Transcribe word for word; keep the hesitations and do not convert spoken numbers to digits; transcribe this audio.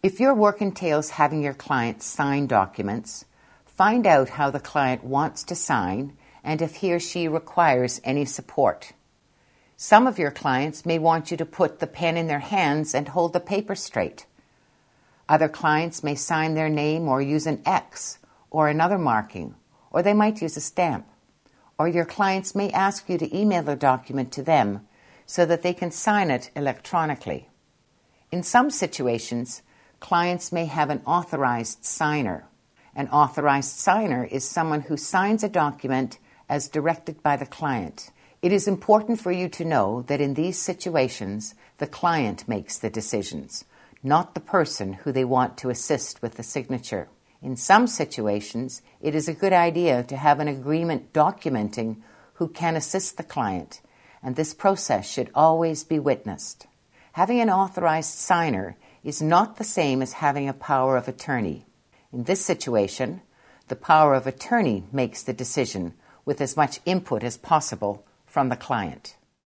If your work entails having your client sign documents, find out how the client wants to sign and if he or she requires any support. Some of your clients may want you to put the pen in their hands and hold the paper straight. Other clients may sign their name or use an X or another marking, or they might use a stamp. Or your clients may ask you to email the document to them so that they can sign it electronically. In some situations, clients may have an authorized signer. An authorized signer is someone who signs a document as directed by the client. It is important for you to know that in these situations, the client makes the decisions, not the person who they want to assist with the signature. In some situations, it is a good idea to have an agreement documenting who can assist the client, and this process should always be witnessed. Having an authorized signer is not the same as having a power of attorney. In this situation, the power of attorney makes the decision with as much input as possible from the client.